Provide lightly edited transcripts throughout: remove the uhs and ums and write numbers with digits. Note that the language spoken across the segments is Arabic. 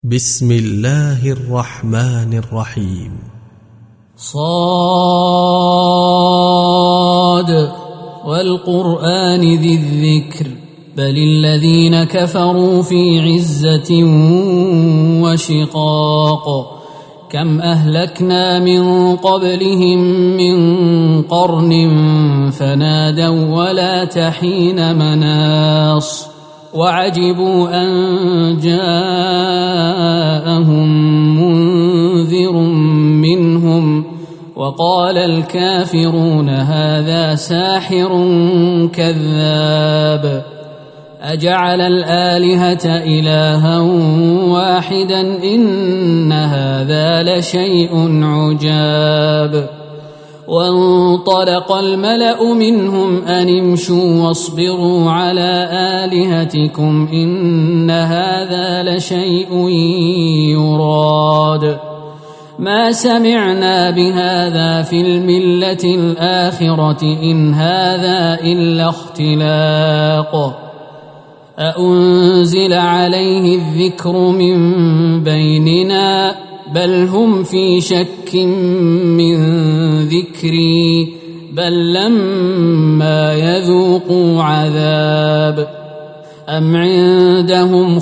بسم الله الرحمن الرحيم. صاد والقرآن ذي الذكر بل الذين كفروا في عزة وشقاق كم أهلكنا من قبلهم من قرن فنادوا ولا تحين مناص وعجبوا أن جاءهم منذر منهم وقال الكافرون هذا ساحر كذاب أجعل الآلهة إلها واحدا إن هذا لشيء عجاب وانطلق الملأ منهم أن امشوا واصبروا على آلهتكم إن هذا لشيء يراد ما سمعنا بهذا في الملة الآخرة إن هذا إلا اختلاق أأنزل عليه الذكر من بيننا بل هم في شك من ذكري بل لما يذوقوا عذاب أم عندهم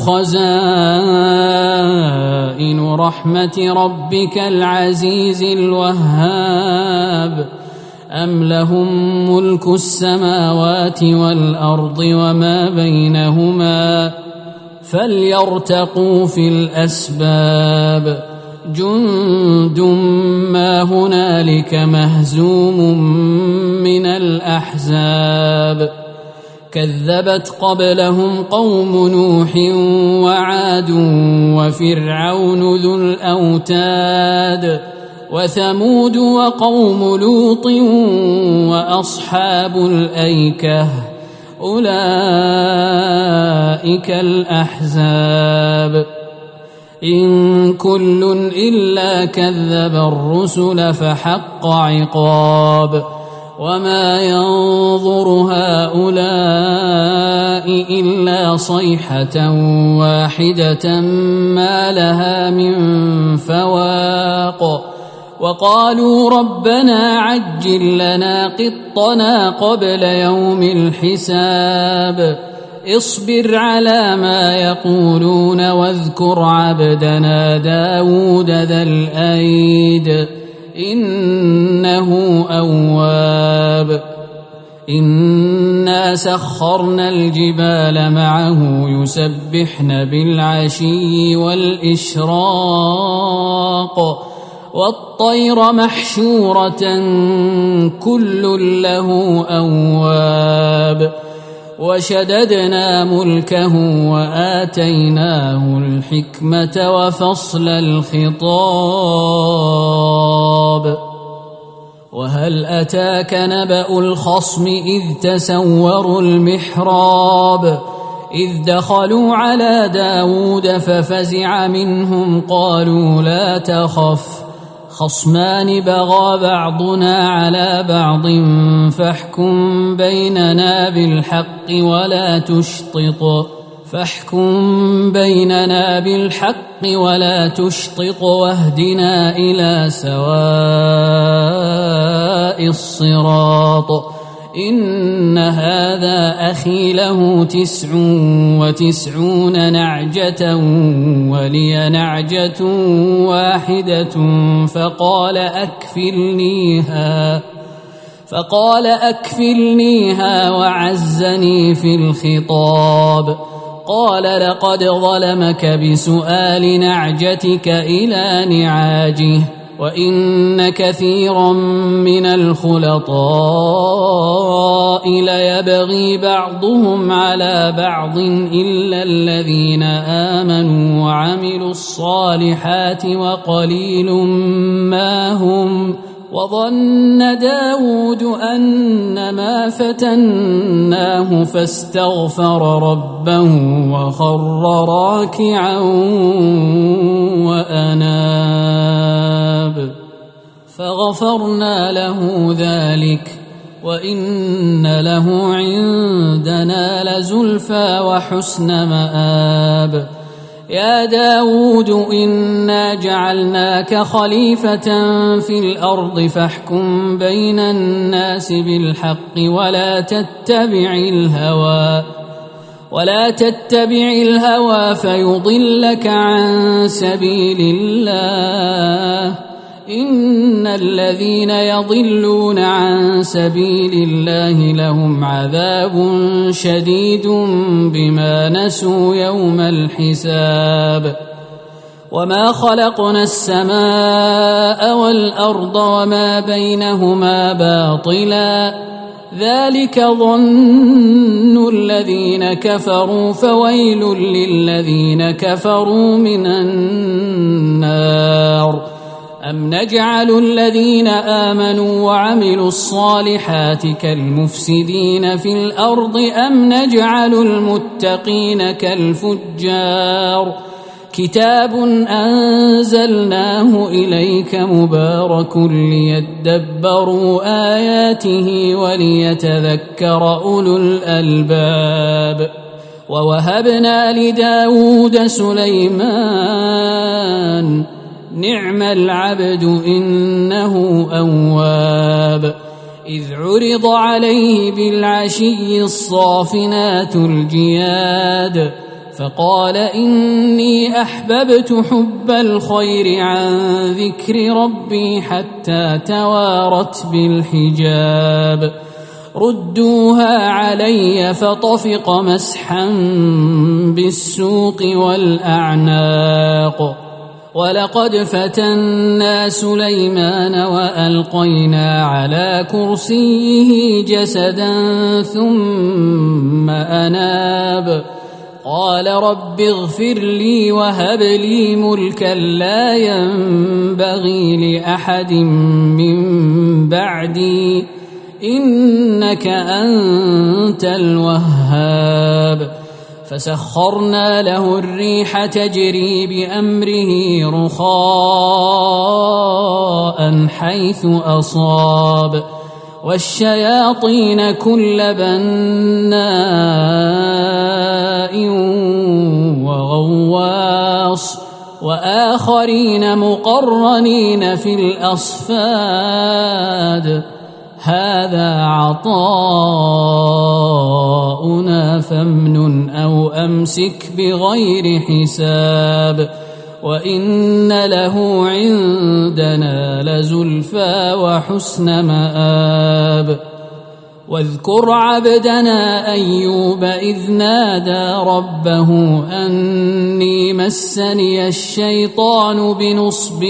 خزائن رحمة ربك العزيز الوهاب أم لهم ملك السماوات والأرض وما بينهما فليرتقوا في الأسباب جند ما هنالك مهزوم من الأحزاب كذبت قبلهم قوم نوح وعاد وفرعون ذو الأوتاد وثمود وقوم لوط وأصحاب الأيكة أولئك الأحزاب إن كل إلا كذب الرسل فحق عقاب وما ينظر هؤلاء إلا صيحة واحدة ما لها من فواق وقالوا ربنا عجل لنا قطنا قبل يوم الحساب اصبر على ما يقولون واذكر عبدنا داود ذا الأيد إنه أواب إنا سخرنا الجبال معه يسبحن بالعشي والإشراق والطير محشورة كل له أواب وشددنا ملكه وآتيناه الحكمة وفصل الخطاب وهل أتاك نبأ الخصم إذ تسوروا المحراب إذ دخلوا على داود ففزع منهم قالوا لا تخف خصمان بغى بعضنا على بعض فاحكم بيننا بالحق ولا تشطط واهدنا إلى سواء الصراط إن هذا أخي له 99 نعجة ولي نعجة واحدة فقال أكفلنيها وعزني في الخطاب قال لقد ظلمك بسؤال نعجتك إلى نعاجه وإن كثيرا من الخلطاء ليبغي بعضهم على بعض إلا الذين آمنوا وعملوا الصالحات وقليل ما هم وظن داود أنما فتناه فاستغفر ربه وخر راكعا وأناب فغفرنا له ذلك وإن له عندنا لزلفى وحسن مآب يا داود إنا جعلناك خليفة في الأرض فاحكم بين الناس بالحق ولا تتبع الهوى فيضلك عن سبيل الله إن الذين يضلون عن سبيل الله لهم عذاب شديد بما نسوا يوم الحساب وما خلقنا السماء والأرض وما بينهما باطلا ذلك ظن الذين كفروا فويل للذين كفروا من النار أم نجعل الذين آمنوا وعملوا الصالحات كالمفسدين في الأرض أم نجعل المتقين كالفجار كتاب أنزلناه إليك مبارك ليدبروا آياته وليتذكر أولو الألباب ووهبنا لداود سليمان نعم العبد إنه أواب إذ عرض عليه بالعشي الصافنات الجياد فقال إني أحببت حب الخير عن ذكر ربي حتى توارت بالحجاب ردوها علي فطفق مسحا بالسوق والأعناق ولقد فتنا سليمان وألقينا على كرسيه جسدا ثم أناب قال رب اغفر لي وهب لي ملكا لا ينبغي لأحد من بعدي إنك أنت الوهاب فسخرنا له الريح تجري بأمره رخاء حيث أصاب والشياطين كل بناء وغواص وآخرين مقرنين في الأصفاد هذا عطاؤنا فامنن أو أمسك بغير حساب وإن له عندنا لزلفى وحسن مآب واذكر عبدنا أيوب إذ نادى ربه أني مسني الشيطان بنصب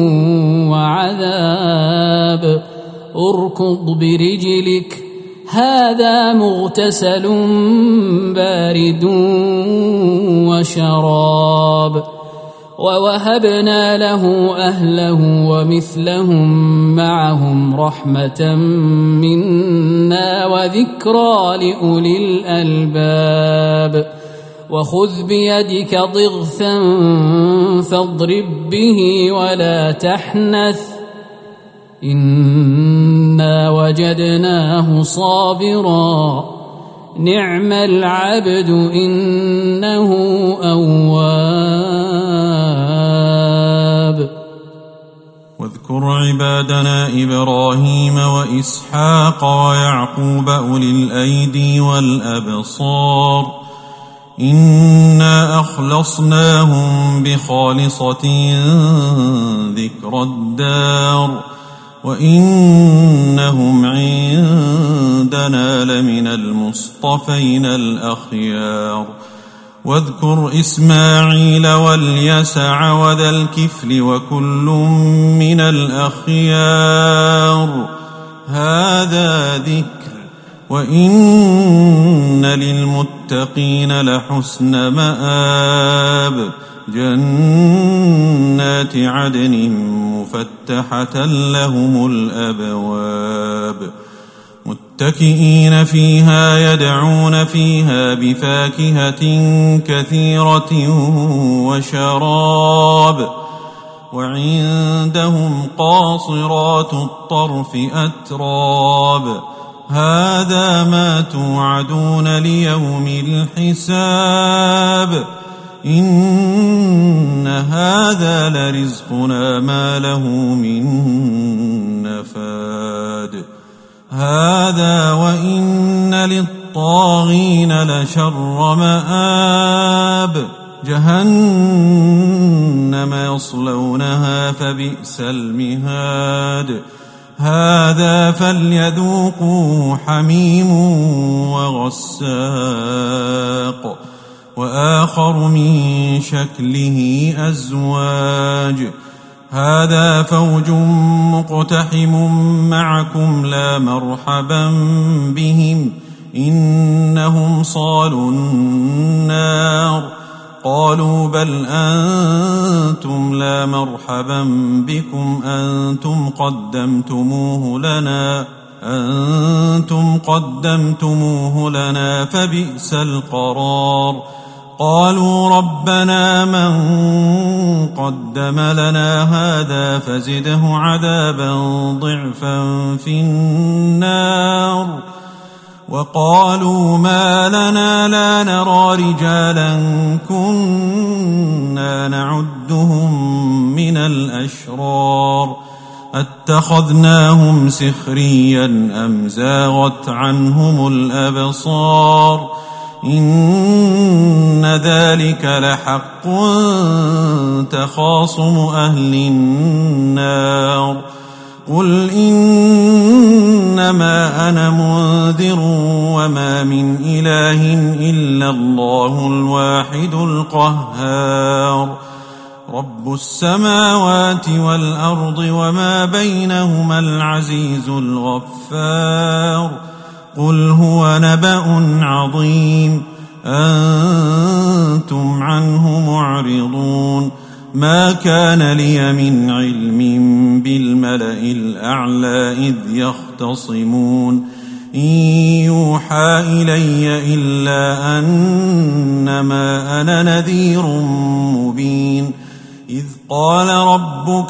وعذاب اركض برجلك هذا مغتسل بارد وشراب ووهبنا له أهله ومثلهم معهم رحمة منا وذكرى لأولي الألباب وخذ بيدك ضغثا فاضرب به ولا تحنث إنا وجدناه صابرا نعم العبد إنه أواب واذكر عبادنا إبراهيم وإسحاق ويعقوب أولي الأيدي والأبصار إنا أخلصناهم بخالصة ذكر الدار وإنهم عندنا لمن المصطفين الأخيار واذكر إسماعيل واليسع وذا الكفل وكل من الأخيار هذا ذكر وإن للمتقين لحسن مآب جنات عدن مفتحة لهم الأبواب متكئين فيها يدعون فيها بفاكهة كثيرة وشراب وعندهم قاصرات الطرف أتراب هذا ما توعدون ليوم الحساب إن هذا لرزقنا ما له من نفاد هذا وإن للطاغين لشر مآب جهنم يصلونها فبئس المهاد هذا فليذوقوه حميم وغساق وآخر من شكله أزواج هذا فوج مقتحم معكم لا مرحبا بهم إنهم صالوا النار قالوا بل أنتم لا مرحبا بكم أنتم قدمتموه لنا فبئس القرار قالوا ربنا من قدم لنا هذا فزده عذابا ضعفا في النار وقالوا ما لنا لا نرى رجالا كنا نعدهم من الأشرار اتخذناهم سخريا أم زاغت عنهم الأبصار إن ذلك لحق تخاصم أهل النار قل إنما أنا منذر وما من إله إلا الله الواحد القهار رب السماوات والأرض وما بينهما العزيز الغفار قل هو نبأ عظيم أنتم عنه معرضون ما كان لي من علم بالملأ الأعلى إذ يختصمون إن يوحى إلي إلا أنما أنا نذير مبين إذ قال ربك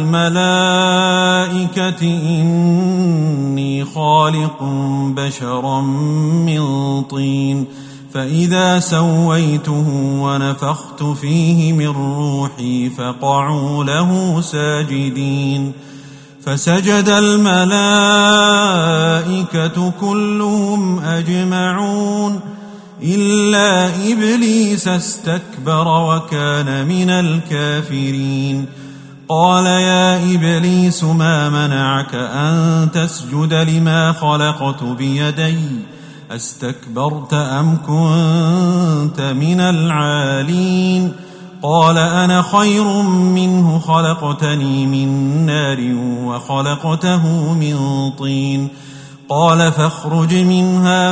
للملائكة إني خالق بشرا من طين فإذا سويته ونفخت فيه من روحي فقعوا له ساجدين فسجد الملائكة كلهم أجمعون إلا إبليس استكبر وكان من الكافرين قال يا إبليس ما منعك أن تسجد لما خلقت بيدي أستكبرت أم كنت من العالين قال أنا خير منه خلقتني من نار وخلقته من طين قال فاخرج منها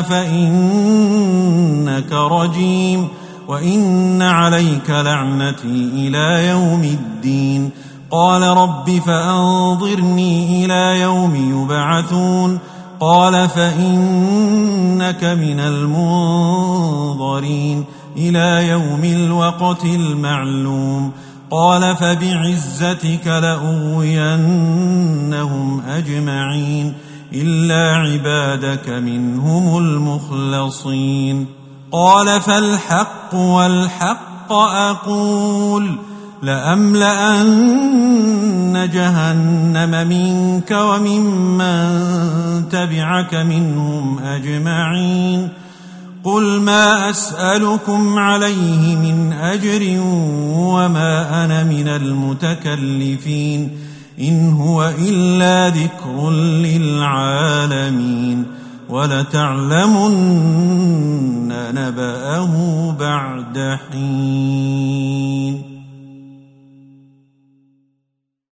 فإنك رجيم وإن عليك لعنتي إلى يوم الدين قال رب فأنظرني إلى يوم يبعثون قال فإنك من المنظرين إلى يوم الوقت المعلوم قال فبعزتك لأغوينهم أجمعين إلا عبادك منهم المخلصين قال فالحق والحق أقول لأملأن جهنم منك وممن تبعك منهم أجمعين قل ما أسألكم عليه من أجر وما أنا من المتكلفين إن هو إلا ذكر للعالمين ولتعلمن نبأه بعد حين